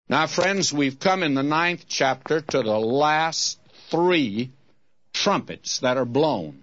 Now, friends, we've come in the 9th chapter to the last 3 trumpets that are blown.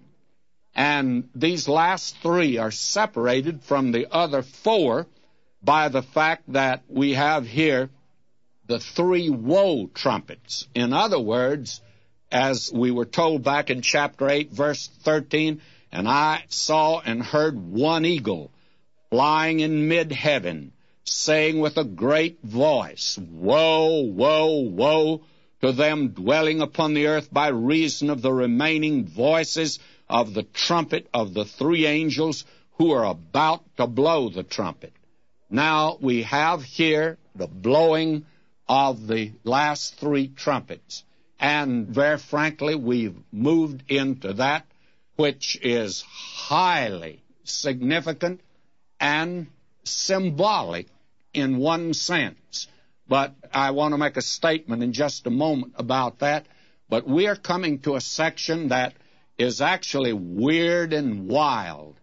And these last 3 are separated from the other 4 by the fact that we have here the 3 woe trumpets. In other words, as we were told back in chapter 8, verse 13, and I saw and heard one eagle flying in mid-heaven, saying with a great voice, Woe, woe, woe to them dwelling upon the earth by reason of the remaining voices of the trumpet of the 3 angels who are about to blow the trumpet. Now we have here the blowing of the last 3 trumpets. And very frankly, we've moved into that which is highly significant and symbolic in one sense. But I want to make a statement in just a moment about that. But we are coming to a section that is actually weird and wild.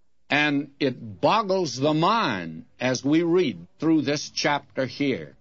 And it boggles the mind as we read through this chapter here.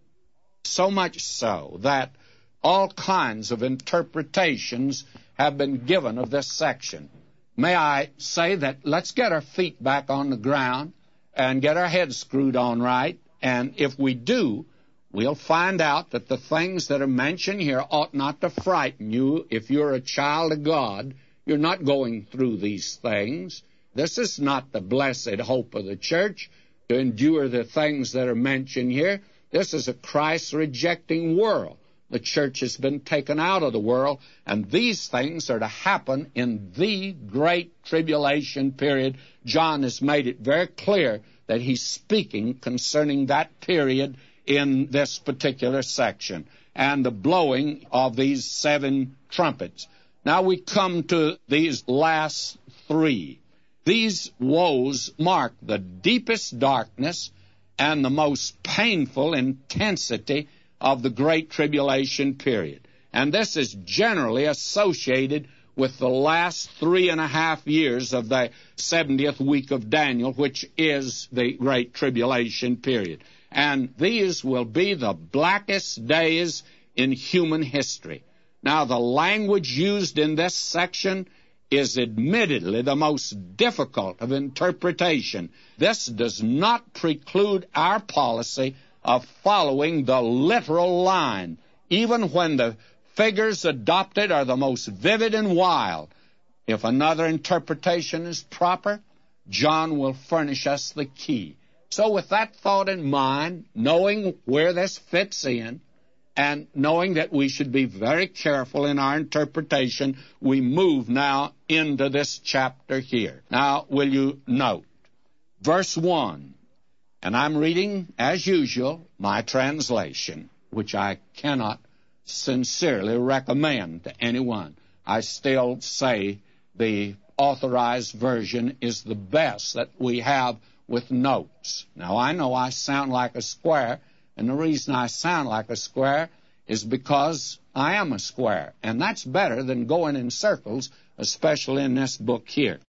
So much so that all kinds of interpretations have been given of this section. May I say that let's get our feet back on the ground and get our heads screwed on right. And if we do, we'll find out that the things that are mentioned here ought not to frighten you. If you're a child of God, you're not going through these things. This is not the blessed hope of the church, to endure the things that are mentioned here. This is a Christ-rejecting world. The church has been taken out of the world, and these things are to happen in the great tribulation period. John has made it very clear that he's speaking concerning that period in this particular section, and the blowing of these 7 trumpets. Now we come to these last 3. These woes mark the deepest darkness and the most painful intensity of the Great Tribulation period. And this is generally associated with the last 3.5 years of the 70th week of Daniel, which is the Great Tribulation period. And these will be the blackest days in human history. Now, the language used in this section is admittedly the most difficult of interpretation. This does not preclude our policy of following the literal line, even when the figures adopted are the most vivid and wild. If another interpretation is proper, John will furnish us the key. So with that thought in mind, knowing where this fits in, and knowing that we should be very careful in our interpretation, we move now into this chapter here. Now, will you note, verse 1, and I'm reading, as usual, my translation, which I cannot sincerely recommend to anyone. I still say the authorized version is the best that we have with notes. Now, I know I sound like a square, and the reason I sound like a square is because I am a square, and that's better than going in circles, especially in this book here.